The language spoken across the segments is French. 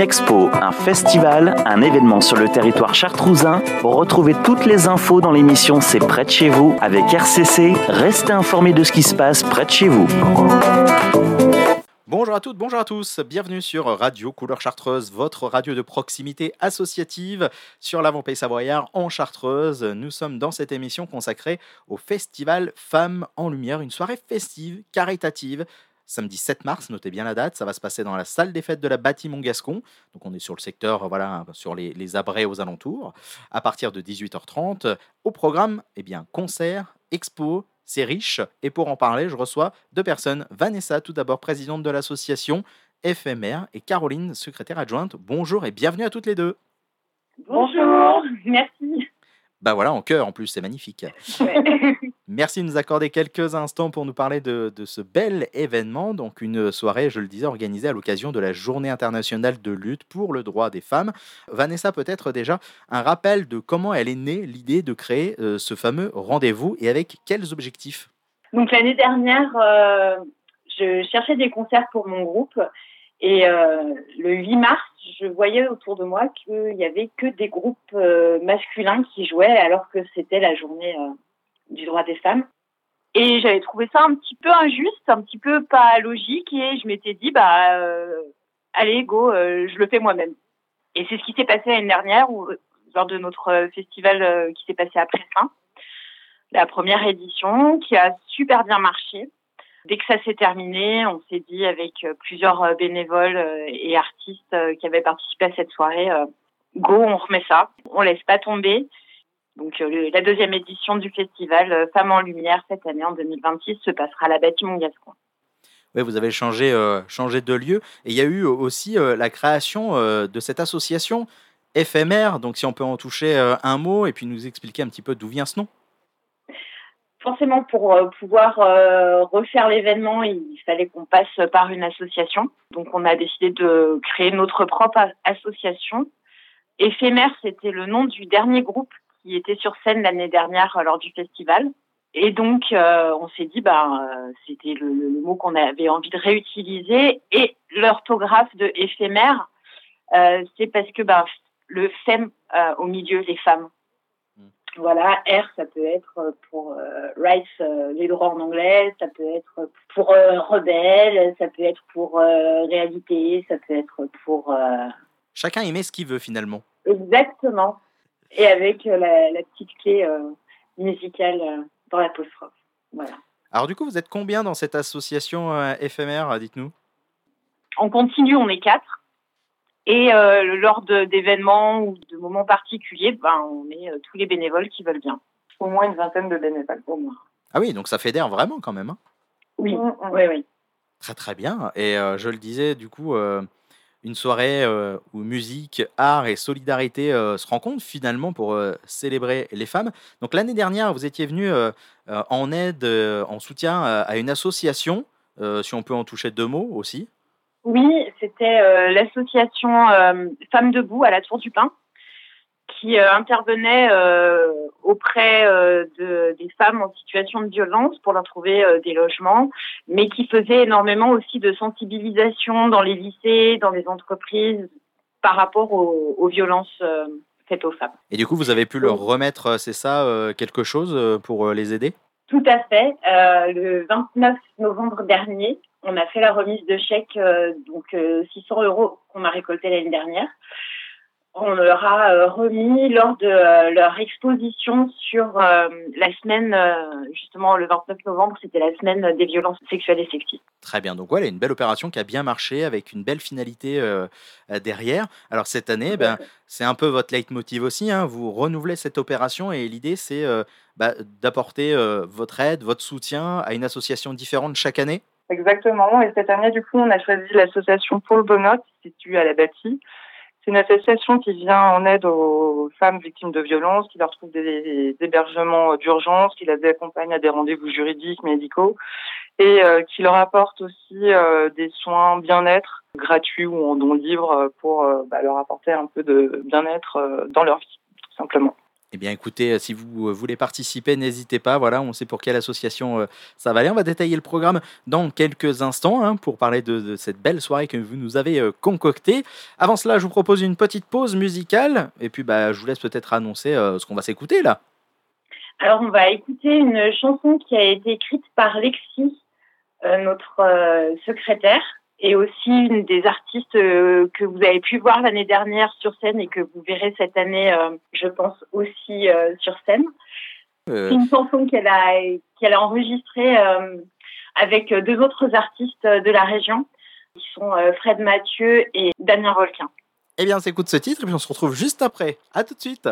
expo, un festival, un événement sur le territoire chartrousin. Retrouvez toutes les infos dans l'émission C'est près de chez vous avec RCC. Restez informés de ce qui se passe près de chez vous. Bonjour à toutes, bonjour à tous, bienvenue sur Radio Couleur Chartreuse, votre radio de proximité associative sur l'Avant-Pays Savoyard en Chartreuse. Nous sommes dans cette émission consacrée au festival Femmes en Lumière, une soirée festive, caritative. Samedi 7 mars, notez bien la date, ça va se passer dans la salle des fêtes de la Bâtie-Montgascon. Donc on est sur le secteur, sur les abrets aux alentours. À partir de 18h30, au programme, concert, expo. C'est riche et pour en parler, je reçois deux personnes. Vanessa, tout d'abord présidente de l'association Éphémère et Caroline, secrétaire adjointe. Bonjour et bienvenue à toutes les deux. Bonjour, merci. En chœur en plus, c'est magnifique. Ouais. Merci de nous accorder quelques instants pour nous parler de ce bel événement. Donc une soirée, je le disais, organisée à l'occasion de la Journée internationale de lutte pour le droit des femmes. Vanessa, peut-être déjà un rappel de comment elle est née l'idée de créer ce fameux rendez-vous et avec quels objectifs? Donc l'année dernière, je cherchais des concerts pour mon groupe et le 8 mars, je voyais autour de moi qu'il n'y avait que des groupes masculins qui jouaient alors que c'était la journée du droit des femmes. Et j'avais trouvé ça un petit peu injuste, un petit peu pas logique et je m'étais dit, allez, go, je le fais moi-même. Et c'est ce qui s'est passé l'année dernière lors de notre festival qui s'est passé à Pressin, la première édition qui a super bien marché. Dès que ça s'est terminé, on s'est dit avec plusieurs bénévoles et artistes qui avaient participé à cette soirée, go, on remet ça, on laisse pas tomber. Donc la deuxième édition du festival Femmes en Lumière cette année en 2026 se passera à la Bâtie-Montgascon. Oui, vous avez changé de lieu et il y a eu aussi la création de cette association Éphémère. Donc si on peut en toucher un mot et puis nous expliquer un petit peu d'où vient ce nom. Forcément, pour pouvoir refaire l'événement, il fallait qu'on passe par une association. Donc, on a décidé de créer notre propre association. Éphémère, c'était le nom du dernier groupe qui était sur scène l'année dernière lors du festival. Et donc, on s'est dit, c'était le mot qu'on avait envie de réutiliser. Et l'orthographe de éphémère, c'est parce que le femme au milieu, les femmes. Voilà, R, ça peut être pour rights, les droits en anglais, ça peut être pour rebelle, ça peut être pour réalité, ça peut être pour... Chacun y met ce qu'il veut finalement. Exactement. Et avec la petite clé musicale dans l'apostrophe. Voilà. Alors du coup, vous êtes combien dans cette association Éphémère, dites-nous? En continu, on est 4. Et lors d'événements ou de moments particuliers, on est tous les bénévoles qui veulent bien. Au moins une vingtaine de bénévoles, au moins. Ah oui, donc ça fédère vraiment quand même. Hein. Oui, oui. Très très bien. Et je le disais, du coup, une soirée où musique, art et solidarité se rencontrent finalement pour célébrer les femmes. Donc l'année dernière, vous étiez venu en aide, en soutien à une association, si on peut en toucher deux mots aussi. Oui, c'était l'association Femmes Debout à la Tour du Pin qui intervenait auprès des femmes en situation de violence pour leur trouver des logements, mais qui faisait énormément aussi de sensibilisation dans les lycées, dans les entreprises par rapport aux violences faites aux femmes. Et du coup, vous avez pu leur remettre, c'est ça, quelque chose pour les aider? Tout à fait. Le 29 novembre dernier, on a fait la remise de chèques, 600 € qu'on a récolté l'année dernière. On leur a remis lors de leur exposition sur la semaine, justement le 29 novembre, c'était la semaine des violences sexuelles et sexistes. Très bien, donc voilà, une belle opération qui a bien marché avec une belle finalité derrière. Alors cette année, c'est un peu votre leitmotiv aussi, hein, vous renouvelez cette opération et l'idée c'est d'apporter votre aide, votre soutien à une association différente chaque année. Exactement, et cette année du coup on a choisi l'association Paul Bonnot, située à la Bâtie. C'est une association qui vient en aide aux femmes victimes de violences, qui leur trouve des hébergements d'urgence, qui les accompagne à des rendez-vous juridiques, médicaux, et qui leur apporte aussi des soins bien-être gratuits ou en don libre pour leur apporter un peu de bien-être dans leur vie, tout simplement. Eh bien, écoutez, si vous voulez participer, n'hésitez pas. Voilà, on sait pour quelle association ça va aller. On va détailler le programme dans quelques instants hein, pour parler de cette belle soirée que vous nous avez concoctée. Avant cela, je vous propose une petite pause musicale. Et puis, je vous laisse peut-être annoncer ce qu'on va s'écouter là. Alors, on va écouter une chanson qui a été écrite par Lexi, notre secrétaire, et aussi une des artistes que vous avez pu voir l'année dernière sur scène et que vous verrez cette année, je pense, aussi sur scène. C'est une chanson qu'elle a enregistrée avec deux autres artistes de la région, qui sont Fred Mathieu et Damien Rolquin. Eh bien, on s'écoute ce titre et puis on se retrouve juste après. À tout de suite.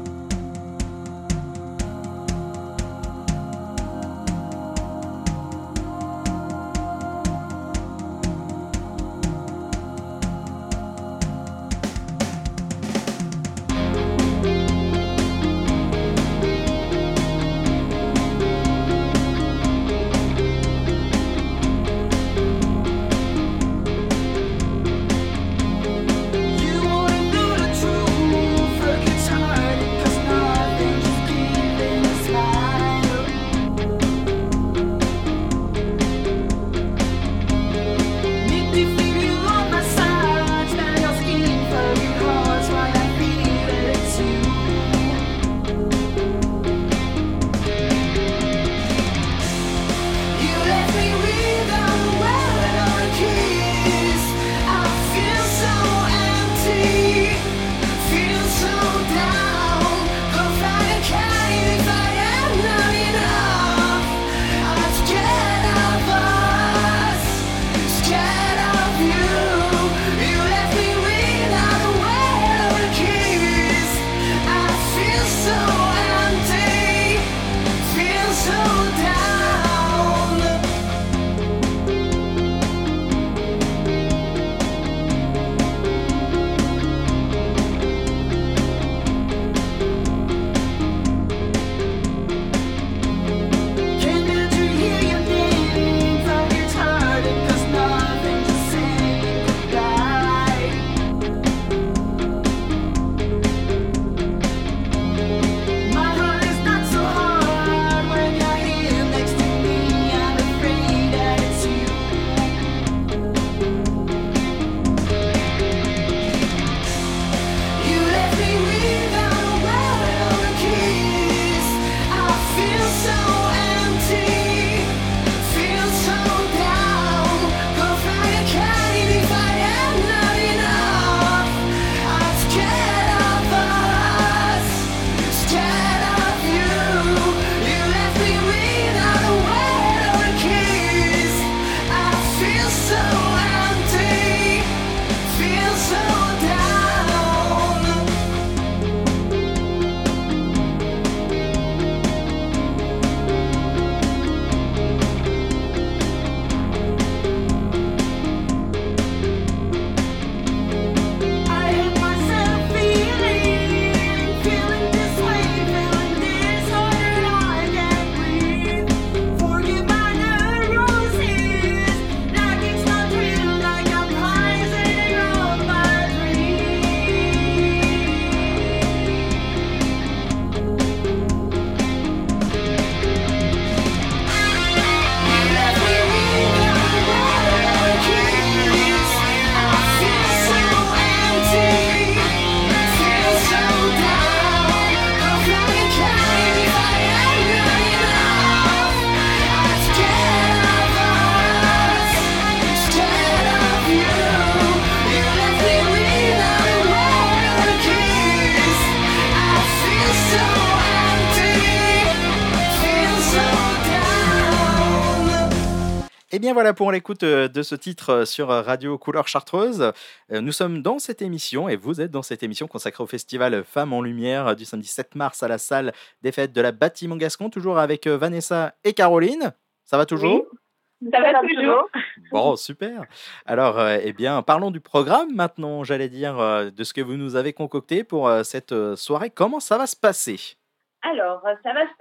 Et bien voilà pour l'écoute de ce titre sur Radio Couleur Chartreuse. Nous sommes dans cette émission et vous êtes dans cette émission consacrée au festival Femmes en Lumière du samedi 7 mars à la salle des fêtes de la Bâtie-Montgascon, toujours avec Vanessa et Caroline. Ça va toujours ? Oui, ça va toujours. Bon, super. Alors, eh bien, parlons du programme maintenant, j'allais dire, de ce que vous nous avez concocté pour cette soirée. Comment ça va se passer ? Alors, ça va se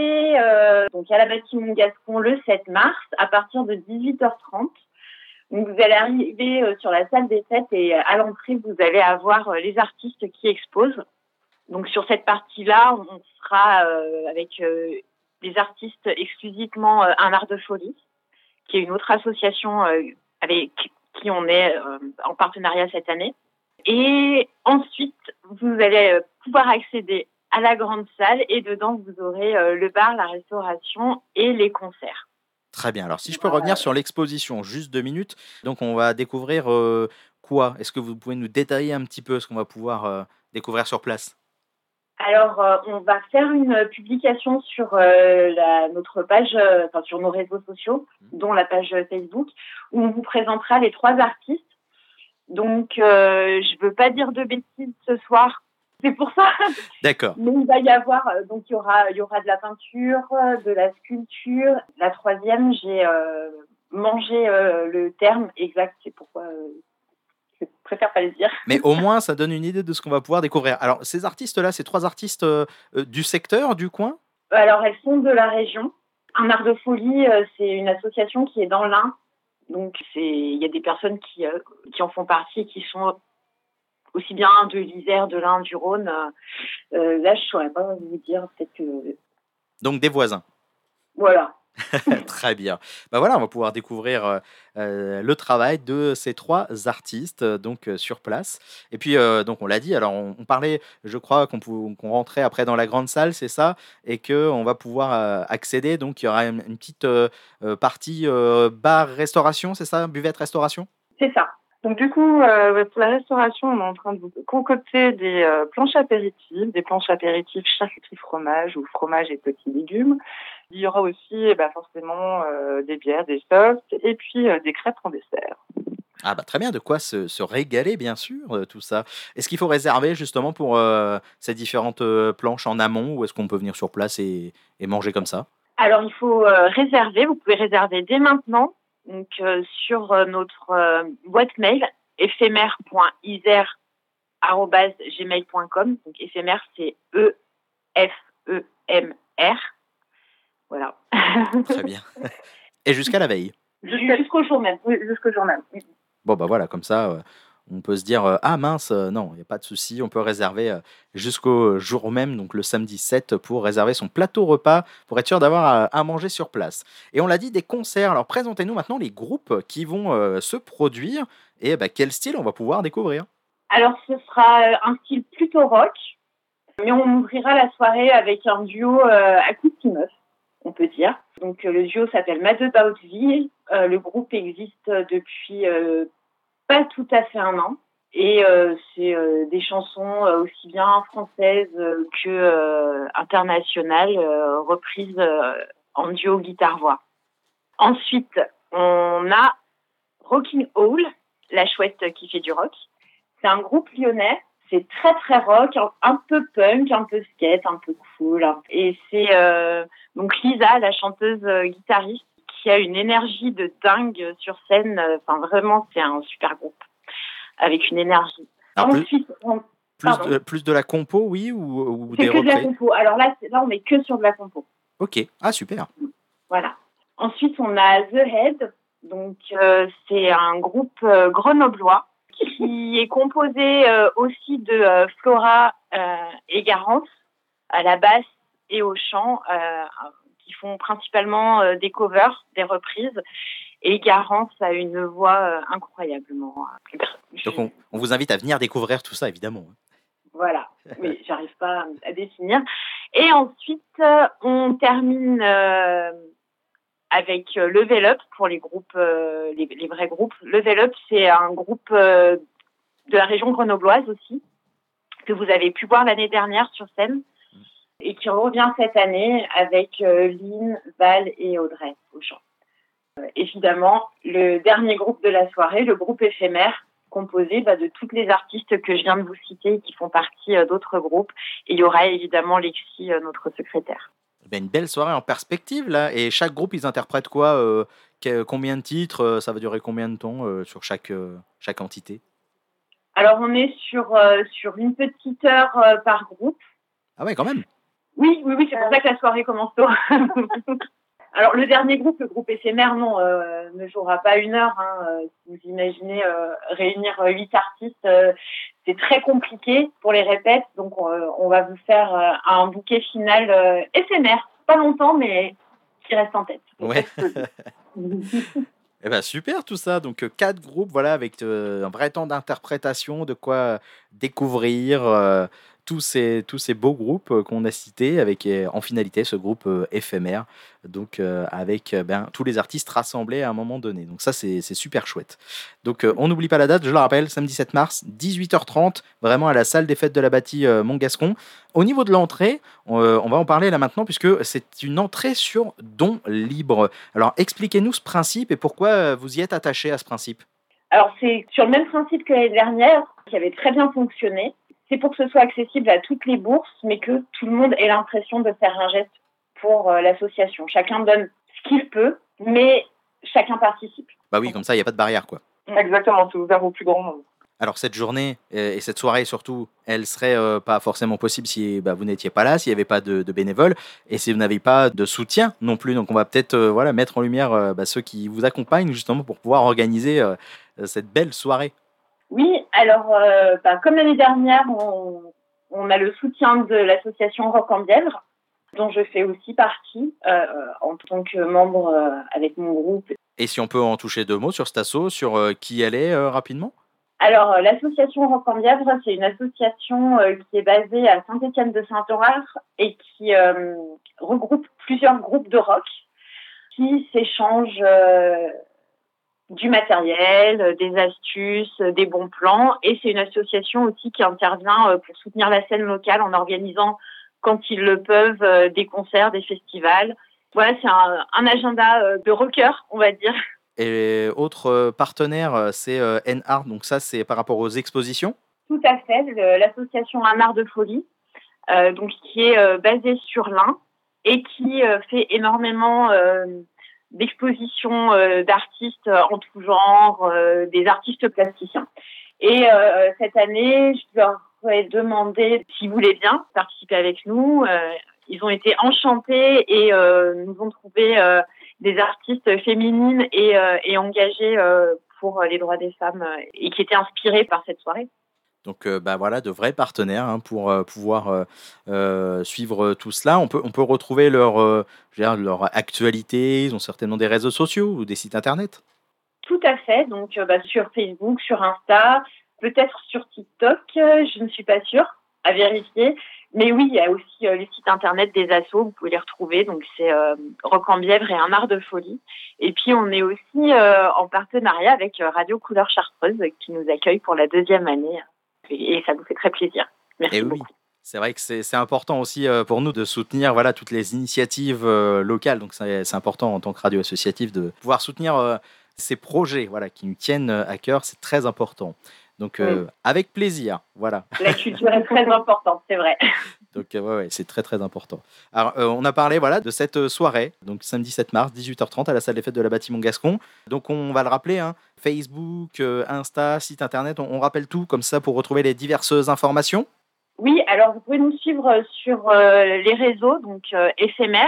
passer donc à la Bâtie-Montgascon le 7 mars à partir de 18h30. Donc, vous allez arriver sur la salle des fêtes et à l'entrée, vous allez avoir les artistes qui exposent. Donc sur cette partie-là, on sera avec des artistes exclusivement Un Art de Folie, qui est une autre association avec qui on est en partenariat cette année. Et ensuite, vous allez pouvoir accéder à la grande salle et dedans, vous aurez le bar, la restauration et les concerts. Très bien. Alors, si je peux revenir sur l'exposition, juste 2 minutes. Donc, on va découvrir quoi? Est-ce que vous pouvez nous détailler un petit peu ce qu'on va pouvoir découvrir sur place? Alors, on va faire une publication sur notre page, sur nos réseaux sociaux, dont la page Facebook, où on vous présentera les 3 artistes. Donc, je veux pas dire de bêtises ce soir. C'est pour ça. D'accord. Mais il va y avoir, donc il y aura de la peinture, de la sculpture. La 3e, j'ai mangé le terme exact. C'est pourquoi je préfère pas le dire. Mais au moins, ça donne une idée de ce qu'on va pouvoir découvrir. Alors, ces artistes-là, ces 3 artistes du secteur, du coin? Alors, elles sont de la région. Un Art de Folie, c'est une association qui est dans l'Ain. Donc, il y a des personnes qui en font partie et qui sont aussi bien de l'Isère, de l'Ain, du Rhône. Là, je ne saurais pas vous dire. Peut-être que... Donc, des voisins. Voilà. Très bien. Ben voilà, on va pouvoir découvrir le travail de ces 3 artistes sur place. Et puis, donc on l'a dit, alors on parlait, je crois, qu'on rentrait après dans la grande salle, c'est ça, et qu'on va pouvoir accéder. Donc, il y aura une petite partie bar-restauration, c'est ça, buvette-restauration? C'est ça. Donc du coup, pour la restauration, on est en train de concocter des planches apéritives, charcuterie fromage ou fromage et petits légumes. Il y aura aussi forcément des bières, des softs et puis des crêpes en dessert. Ah bah très bien, de quoi se régaler bien sûr, tout ça. Est-ce qu'il faut réserver justement pour ces différentes planches en amont ou est-ce qu'on peut venir sur place et manger comme ça? Alors il faut réserver, vous pouvez réserver dès maintenant. Donc, sur notre boîte mail, éphémère.isère@gmail.com. Donc, éphémère, c'est EFEMR. Voilà. Très bien. Et jusqu'à la veille? Jusqu'au jour même. Oui, jusqu'au jour même. Bon, bah voilà, comme ça, on peut se dire ah mince, non, il n'y a pas de souci, on peut réserver jusqu'au jour même, donc le samedi 7, pour réserver son plateau repas, pour être sûr d'avoir à manger sur place. Et on l'a dit, des concerts. Alors présentez-nous maintenant les groupes qui vont se produire et quel style on va pouvoir découvrir. Alors ce sera un style plutôt rock, mais on ouvrira la soirée avec un duo acoustique, on peut dire. Donc le duo s'appelle Mad About V. Le groupe existe depuis pas tout à fait un an. Et c'est des chansons aussi bien françaises que internationales, reprises en duo guitare-voix. Ensuite, on a Rocking Hall, la chouette qui fait du rock. C'est un groupe lyonnais. C'est très très rock, un peu punk, un peu skate, un peu cool. Et c'est donc Lisa, la chanteuse guitariste, qui a une énergie de dingue sur scène. Enfin vraiment, c'est un super groupe avec une énergie. Alors, ensuite, plus de la compo, oui, ou c'est des que de la reprises? compo. Alors là, on est que sur de la compo. Ok, ah super. Voilà. Ensuite, on a The Head. Donc c'est un groupe grenoblois qui est composé aussi de Flora et Garance à la basse et au chant, qui font principalement des covers, des reprises. Et Garance a une voix incroyablement. Donc on vous invite à venir découvrir tout ça, évidemment. Voilà, mais j'arrive pas à définir. Et ensuite, on termine avec Level Up pour les groupes, les vrais groupes. Level Up, c'est un groupe de la région grenobloise aussi, que vous avez pu voir l'année dernière sur scène et qui revient cette année avec Lynn, Val et Audrey au chant. Évidemment, le dernier groupe de la soirée, le groupe éphémère, composé de toutes les artistes que je viens de vous citer qui font partie d'autres groupes. Et il y aura évidemment Lexi, notre secrétaire. Une belle soirée en perspective là. Et chaque groupe, ils interprètent quoi? Combien de titres? Ça va durer combien de temps sur chaque entité? Alors on est sur une petite heure par groupe. Ah ouais, quand même. Oui, c'est pour ça que la soirée commence tôt. Alors le dernier groupe, le groupe éphémère, non, ne jouera pas 1 heure. Vous imaginez réunir 8 artistes, c'est très compliqué pour les répètes. Donc, on va vous faire un bouquet final éphémère. Pas longtemps, mais qui reste en tête. Ouais. Eh ben super tout ça. Donc 4 groupes, voilà, avec un vrai temps d'interprétation, de quoi découvrir tous ces beaux groupes qu'on a cités, avec en finalité ce groupe éphémère, donc avec tous les artistes rassemblés à un moment donné. Donc ça c'est super chouette. Donc on n'oublie pas la date, je le rappelle, samedi 7 mars, 18h30, vraiment à la salle des fêtes de la Bâtie Montgascon. Au niveau de l'entrée, on va en parler là maintenant, puisque c'est une entrée sur don libre. Alors expliquez-nous ce principe et pourquoi vous y êtes attaché à ce principe. Alors c'est sur le même principe que l'année dernière, qui avait très bien fonctionné. C'est pour que ce soit accessible à toutes les bourses, mais que tout le monde ait l'impression de faire un geste pour l'association. Chacun donne ce qu'il peut, mais chacun participe. Bah oui, comme ça, il n'y a pas de barrière, quoi. Exactement, c'est ouvert au plus grand nombre. Alors cette journée et cette soirée surtout, elle serait pas forcément possible si vous n'étiez pas là, s'il n'y avait pas de bénévoles et si vous n'avez pas de soutien non plus. Donc on va peut-être mettre en lumière ceux qui vous accompagnent justement pour pouvoir organiser cette belle soirée. Oui, alors comme l'année dernière, on a le soutien de l'association Rock en Bièvre, dont je fais aussi partie en tant que membre avec mon groupe. Et si on peut en toucher 2 mots sur cet asso, sur qui elle est rapidement ? Alors, l'association Rock en Bièvre, c'est une association qui est basée à Saint-Étienne-de-Saint-Aurore et qui regroupe plusieurs groupes de rock qui s'échangent du matériel, des astuces, des bons plans. Et c'est une association aussi qui intervient pour soutenir la scène locale en organisant, quand ils le peuvent, des concerts, des festivals. Voilà, c'est un agenda de rockers, on va dire. Et autre partenaire, c'est N-Art, donc ça c'est par rapport aux expositions ? Tout à fait, l'association Un Art de Folie, donc qui est basée sur l'Ain et qui fait énormément d'expositions d'artistes en tout genre, des artistes plasticiens. Et cette année, je leur ai demandé s'ils voulaient bien participer avec nous. Ils ont été enchantés et nous ont trouvé des artistes féminines et engagées pour les droits des femmes et qui étaient inspirées par cette soirée. Donc voilà, de vrais partenaires pour pouvoir suivre tout cela. On peut retrouver leur actualité. Ils ont certainement des réseaux sociaux ou des sites internet. Tout à fait. Donc sur Facebook, sur Insta, peut-être sur TikTok. Je ne suis pas sûre, à vérifier. Mais oui, il y a aussi les sites internet des assos, vous pouvez les retrouver. Donc c'est Rock en Bièvre et Un Art de Folie. Et puis on est aussi en partenariat avec Radio Couleur Chartreuse qui nous accueille pour la 2e année. Et ça nous fait très plaisir. Merci beaucoup. Oui. C'est vrai que c'est important aussi pour nous de soutenir toutes les initiatives locales. Donc c'est important en tant que radio associative de pouvoir soutenir ces projets qui nous tiennent à cœur. C'est très important. Donc avec plaisir, voilà. La culture est très importante, c'est vrai. Donc c'est très très important. Alors on a parlé de cette soirée, donc samedi 7 mars, 18h30 à la salle des fêtes de la Bâtie Montgascon. Donc on va le rappeler, Facebook, Insta, site internet, on rappelle tout comme ça pour retrouver les diverses informations. Oui, alors vous pouvez nous suivre sur les réseaux, donc éphémère,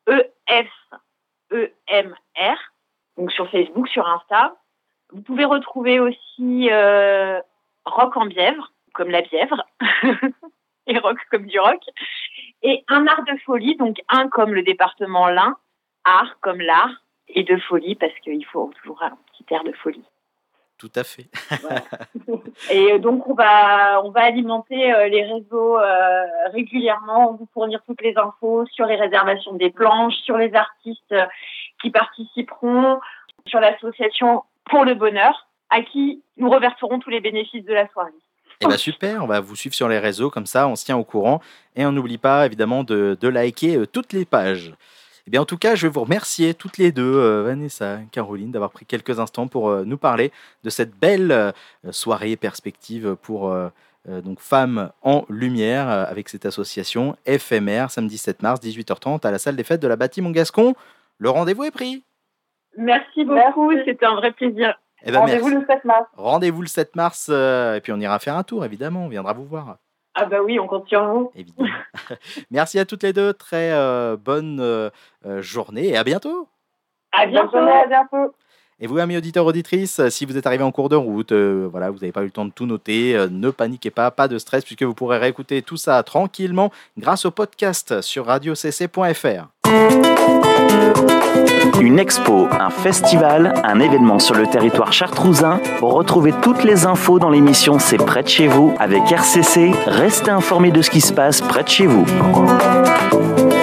EFEMR, donc sur Facebook, sur Insta. Vous pouvez retrouver aussi Rock en Bièvre, comme la bièvre, et rock comme du rock, et Un Art de Folie, donc un comme le département l'Ain, art comme l'art, et de folie parce qu'il faut toujours un petit air de folie. Tout à fait. Voilà. Et donc on va alimenter les réseaux régulièrement, vous fournir toutes les infos sur les réservations des planches, sur les artistes qui participeront, sur l'association Pour le Bonheur, à qui nous reverserons tous les bénéfices de la soirée. Eh bien super, on va vous suivre sur les réseaux, comme ça on se tient au courant et on n'oublie pas évidemment de liker toutes les pages. Eh bien en tout cas, je vais vous remercier toutes les deux, Vanessa et Caroline, d'avoir pris quelques instants pour nous parler de cette belle soirée perspective pour donc Femmes en Lumière avec cette association éphémère, samedi 7 mars, 18h30 à la salle des fêtes de la Bâtie Montgascon. Le rendez-vous est pris. Merci beaucoup, c'était un vrai plaisir. Eh ben, Rendez-vous le 7 mars. Rendez-vous le 7 mars et puis on ira faire un tour, évidemment, on viendra vous voir. Ah bah oui, on compte sur vous. Évidemment. Merci à toutes les deux, très bonne journée et à bientôt. À bientôt. Bonne journée, à bientôt. Et vous, amis auditeurs, auditrices, si vous êtes arrivé en cours de route, voilà, vous n'avez pas eu le temps de tout noter, ne paniquez pas de stress, puisque vous pourrez réécouter tout ça tranquillement grâce au podcast sur radiocc.fr. Une expo, un festival, un événement sur le territoire chartrousin. Retrouvez toutes les infos dans l'émission C'est près de chez vous avec RCC. Restez informés de ce qui se passe près de chez vous.